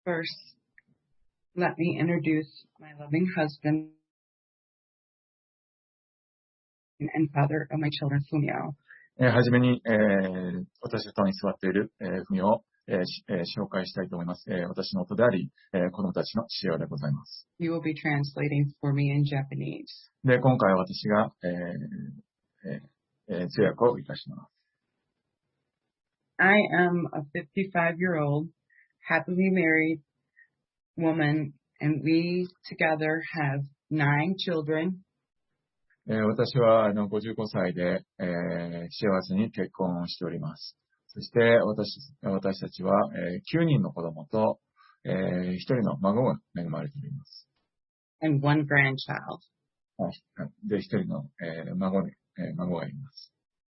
First, let me introduce my loving husband and father of my children, Fumio. はじめに、私と共に座っている、ふみを、紹介したいと思います。私の夫であり、子供たちの父親でございます。 You will be translating for me in Japanese. で、今回は私が、通訳をいたします。 I am a 55-year-old, happily married woman, and we together have 9 children. 私は55歳で、幸せに結婚をしております。そして私たちは、9人の子供と、1人の孫が恵まれております。 And 1 grandchild. で、1人の、孫がいます。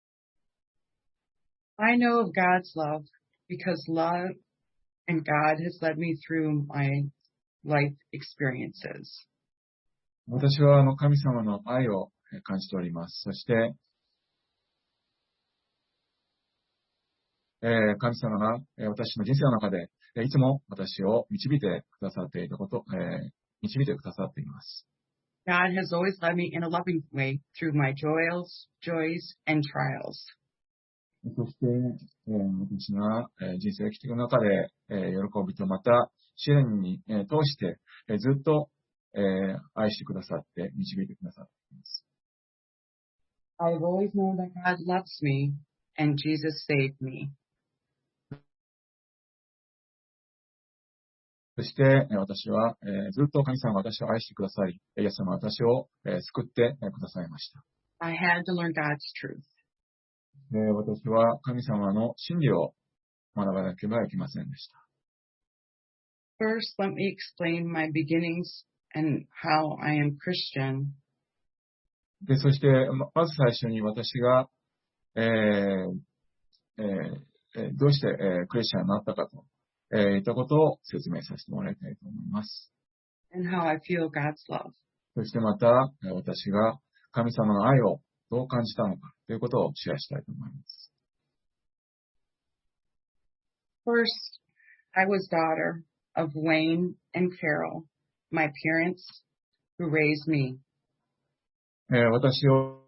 I know of God's love because love and God has led me through my life experiences. 私は神様の愛を感じております。そして、神様が私の人生の中でいつも私を導いてくださっていること、導いてくださっています。 God has always led me in a loving way through my joys, and trials. そして、私が人生を生きていく中で喜びとまた試練に通してずっと愛してくださって導いてくださっています。 I've always known that God loves me and Jesus saved me. そして私はずっと神様が私を愛してくださり、イエス様が私を救ってくださいました。 I had to learn God's truth. 私は神様の真理を学ばなければいけませんでした。 First, let me explain my beginnings and how I am Christian. で、そしてまず最初に私が、どうして、クリスチャンになったかといったことを説明させてもらいたいと思います。 And how I feel God's love. そしてまた私が神様の愛をどう感じたのかということをシェアしたいと思います。 First, I was daughter of Wayne and Carol, my parents who raised me. 私を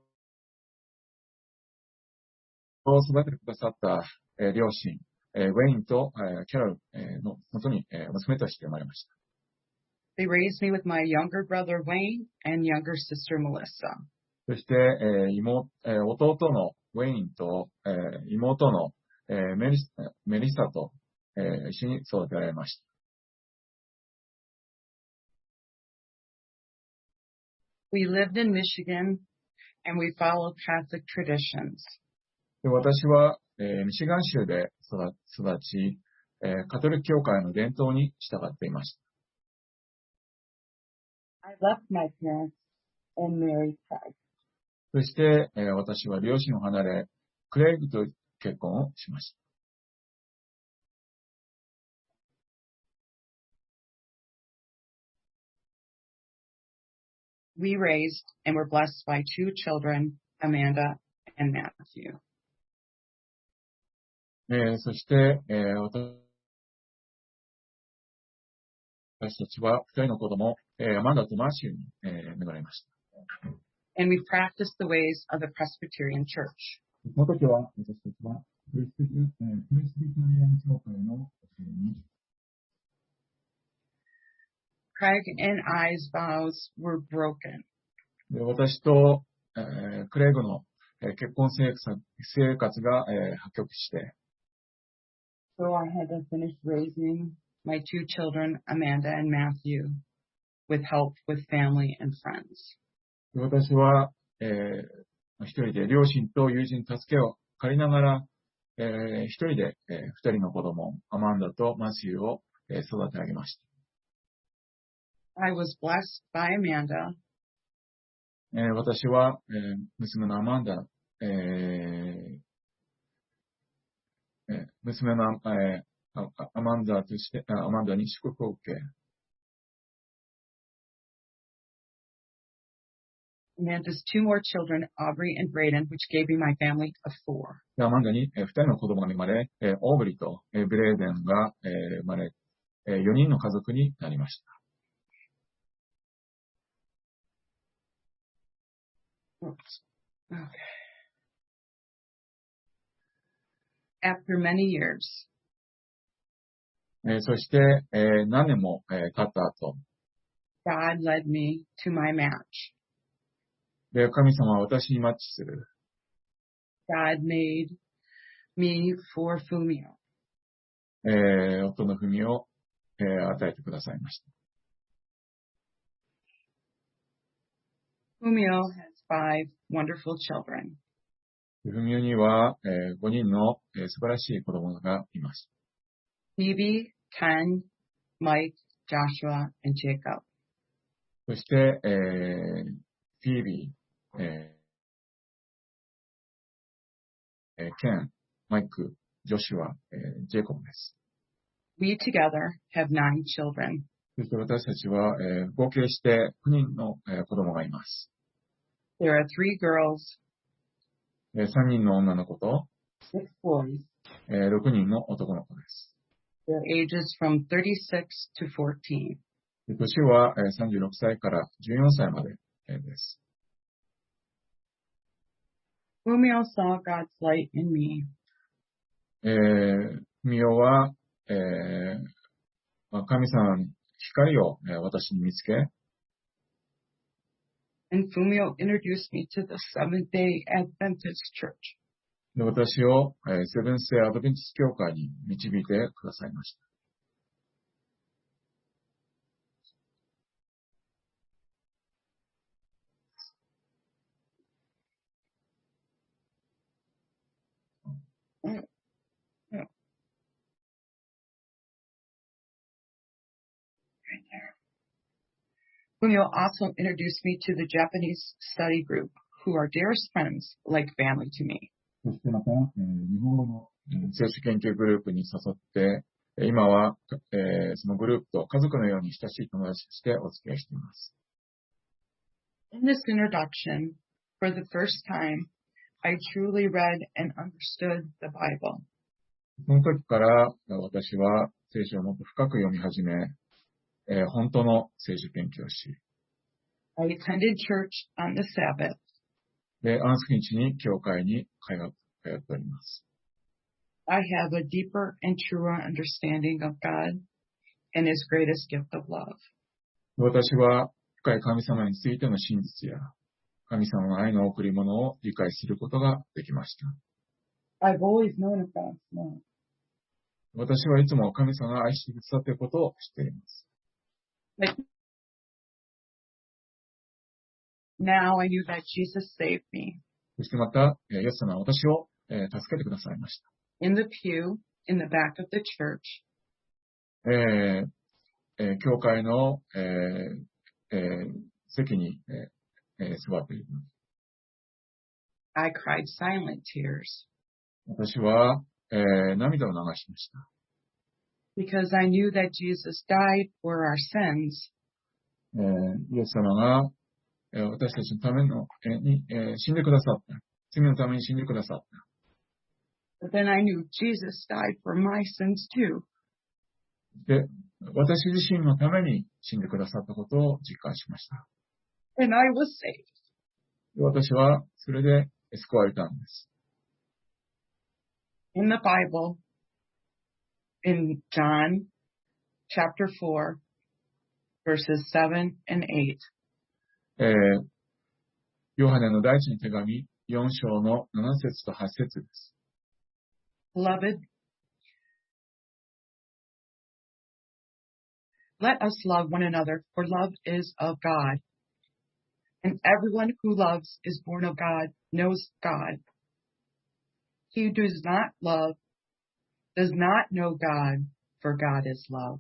育ててくださった両親、ウェインとキャロルのもとに娘として生まれました。 They raised me with my younger brother Wayne and younger sister Melissa. そして、弟のウェインと、妹の、メリサと、一緒に育てられました。 We lived in Michigan and we followed Catholic traditions. で私は、ミシガン州で育ち、カトリック教会の伝統に従っていました。 I left my parents and married Craig. そして、私は両親を離れ、クレイグと結婚をしました。 We raised and were blessed by 2 children, Amanda and Matthew. そして、私たちは2人の子供、アマンダとマーシュに、恵まれました。 And we practiced the ways of the Presbyterian Church. その時は私たちはプレスビタリアン教会の教えに Craig and I's vows were broken. で私と、クレイグの、結婚生活が、破局して、 So I had to finish raising my 2 children, Amanda and Matthew, with help with family and friends. で私は、一人で両親と友人の助けを借りながら、一人で、二人の子供、アマンダとマシューを、育て上げました。 I was blessed by Amanda. 私は、娘のアマンダ、娘の、アマンダとして、アマンダに祝福を受け、 Amanda's 2 more children, Aubrey and Braden, which gave me my family of 4. アマンダに、二人の子供が生まれ、オーブリと、ブレーデンが、生まれ 4人の家族になりました。 Okay. After many years, そして、何年も、経った後、 God led me to my match. で、神様は私にマッチする。 God made me for Fumio. 夫の文を、与えてくださいました。 Fumio has 5 wonderful children. 文には、5人の、素晴らしい子供がいます。 Phoebe, Ken, Mike, Joshua, and Jacob. そして、フィービー、ケン、マイク、ジョシュア、ジェイコブです。 We together have 9 children. そして私たちは、合計して9人の、子供がいます。 There are 3 girls, 3人の女の子と、 6 boys. 6人の男の子です。 Their ages from 36 to 14. 年は、36歳から14歳まで、です。 Fumio saw God's light in me. ミオは、神様の光を、私に見つけ、 And Fumio introduced me to the Seventh-day Adventist Church. で私を、セブンス・デイ・アドベンチスト教会に導いてくださいました。 Fumio also introduced me to the Japanese study group, who are dearest friends, like family to me. そしてまた、日本語の、聖書研究グループに誘って、今は、そのグループと家族のように親しい友達としてお付き合いしています。 In this introduction, for the first time, I truly read and understood the Bible. その時から私は聖書をもっと深く読み始め、本当の聖書研究をし、 I attended church on the Sabbath. で、安息日に教会に通っております。 I have a deeper and truer understanding of God and His greatest gift of love. 私は深い神様についての真実や神様の愛の贈り物を理解することができました。 I've always known of God's love. 私はいつも神様が愛してくださっていることを知っています。 But now I knew that Jesus saved me. そしてまた、イエス様は私を、助けてくださいました。 In the pew, in the back of the church, 教会の、席に、座っています。 I cried silent tears 私は、涙を流しました。 because I knew that Jesus died for our sins, イエス様が、私たちのための、に、死んでくださった。罪のために死んでくださった。 but then I knew Jesus died for my sins too. で、私自身のために死んでくださったことを実感しました。 And I was saved. で私はそれで救われたんです。 In the Bible, in John chapter 4, verses 7 and 8, ヨハネの第一の手紙4章の7節と8節です。 Beloved, let us love one another, for love is of God. And everyone who loves is born of God, knows God. He who does not love does not know God, for God is love.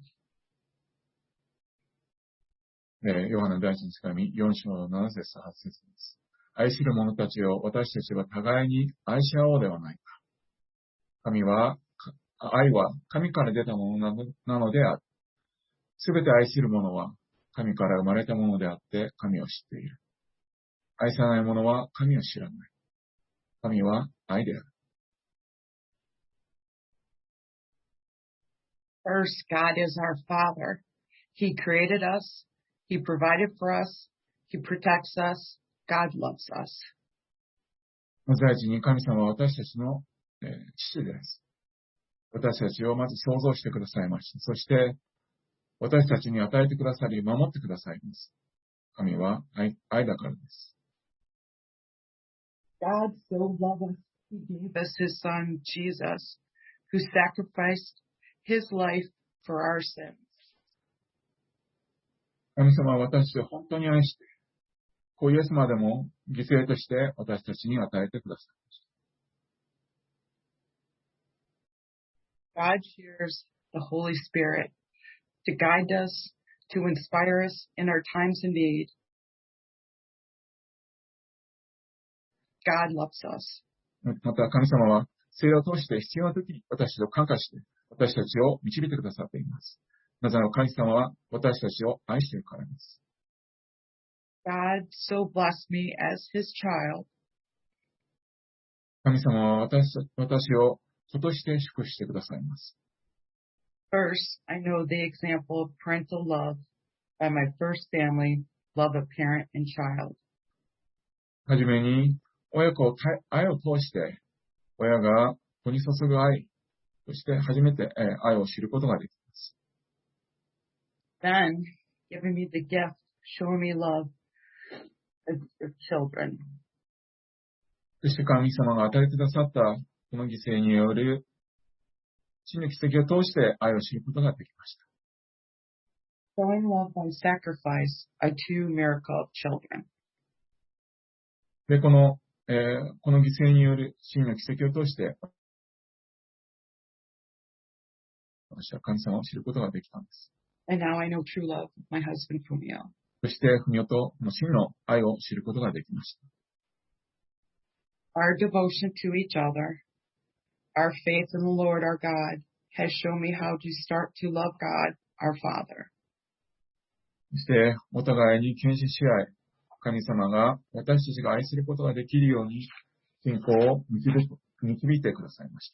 ヨハネの第一の手紙4章の7節と8節です。愛する者たちを私たちは互いに愛し合おうではないか。愛は神から出たものなのである。すべて愛する者は神から生まれたものであって神を知っている。愛さない者は神を知らない。神は愛である。 First, God is our Father. He created us. He provided for us. He protects us. God loves us. まず第一に神様は私たちの、父です。私たちをまず創造してくださいました。そして、私たちに与えてくださり、守ってくださいます。神は愛だからです。 God so loved us, He gave us His Son, Jesus, who sacrificed His life for our sins. 神様は私たちを本当に愛して、イエスまでも犠牲として私たちに与えてくださいました。 God shares the Holy Spirit to guide us, to inspire us in our times of need. God loves us. また神様は聖霊を通して必要な時に私たちを感化して私たちを導いてくださっています。なぜなら神様は私たちを愛しているからです。 God so blessed me as His child. 神様は私を子として祝福してくださいます。 First, I know the example of parental love by my first family, love of parent and child. はじめに愛を通して親が子に注ぐ愛として初めて愛を知ることができます。 Then, giving me the gift, showing me love as children. そして神様が与えてくださったこの犠牲による真の奇跡を通して愛を知ることができました。 Showing love by sacrifice by two miracle children. で、この犠牲による真の奇跡を通して、私は神様を知ることができたんです。 And now I know true love, my husband Fumio. そして、フミオと真の愛を知ることができました。 Our devotion to each other, our faith in the Lord our God, has shown me how to start to love God, our Father. そして、お互いに献身し合い、神様が私たちが愛することができるように、信仰を導いてくださいました。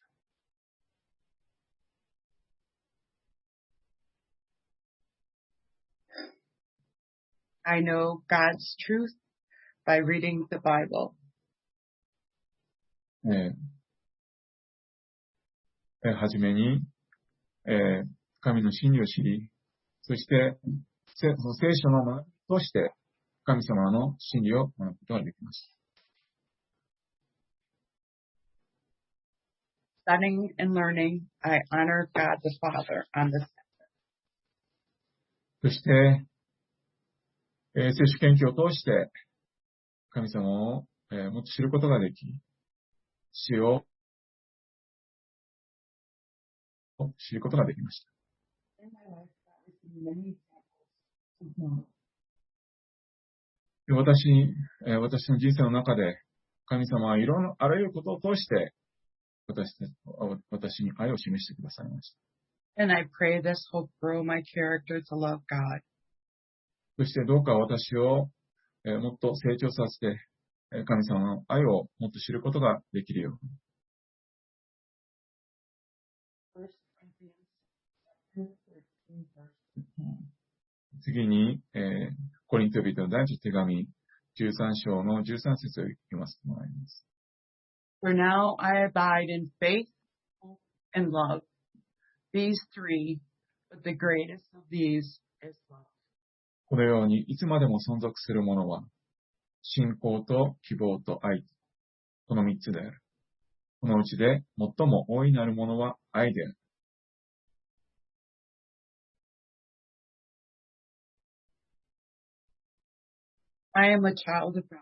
I know God's truth by reading the Bible. はじめに、神の真理を知り、そして聖書の学びとして神様の真理を学ぶことができました。 Studying and learning, I honor God the Father on the Sabbath. そして、聖書研究を通して神様を、もっと知ることができ、死を知ることができました。私の人生の中で神様はあらゆることを通して私に愛を示してくださいました。 And I pray this hope grow my character to love God. そしてどうか私を、もっと成長させて、神様の愛をもっと知ることができるように。次に、コリント人の第一手紙13章の13節を読ませてもらいます。 For now I abide in faith, hope, and love. These three, but the greatest of these is love. このようにいつまでも存続するものは、信仰と希望と愛、この3つである。このうちで最も大いなるものは愛である。 I am a child of God.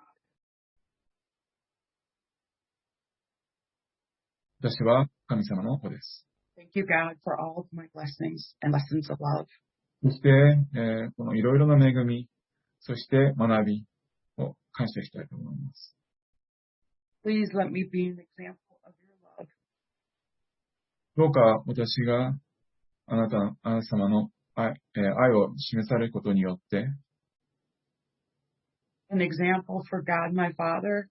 私は神様の子です。 Thank you, God, for all of my blessings and lessons of love. そして、このいろいろな恵み、そして学びを感謝したいと思います。 Please let me be an example of your love. どうか私があなた様の愛を示されることによって、 An example for God, my Father.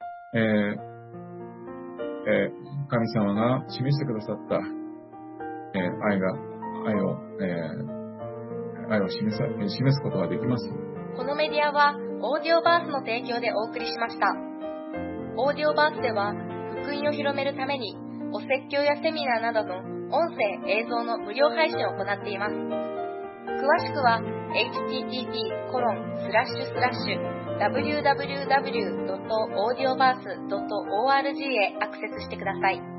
神様が示してくださった愛を示すことができます。 このメディアはオーディオバースの提供でお送りしました。オーディオバースでは福音を広めるためにお説教やセミナーなどの音声・映像の無料配信を行っています。詳しくは http://www.audioverse.org へアクセスしてください。